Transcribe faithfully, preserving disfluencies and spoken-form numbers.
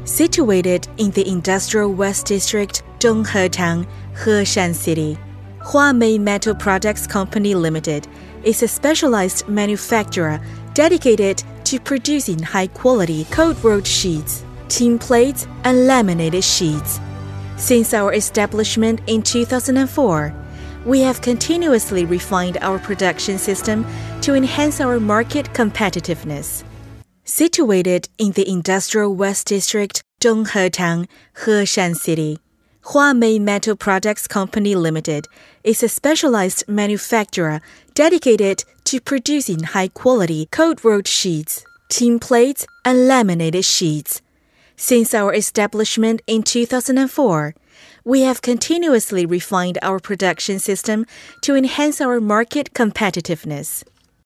Situated in the Industrial West District, Zhonghetang, Heshan City, Huamei Metal Products Company Limited is a specialized manufacturer dedicated to producing high-quality cold-rolled sheets, tin plates, and laminated sheets. Since our establishment in two thousand four, we have continuously refined our production system to enhance our market competitiveness. Situated in the Industrial West District, Zhonghetang, Heshan City, Huamei Metal Products Company Limited is a specialized manufacturer dedicated to producing high-quality cold-rolled sheets, tin plates, and laminated sheets. Since our establishment in two thousand four, we have continuously refined our production system to enhance our market competitiveness.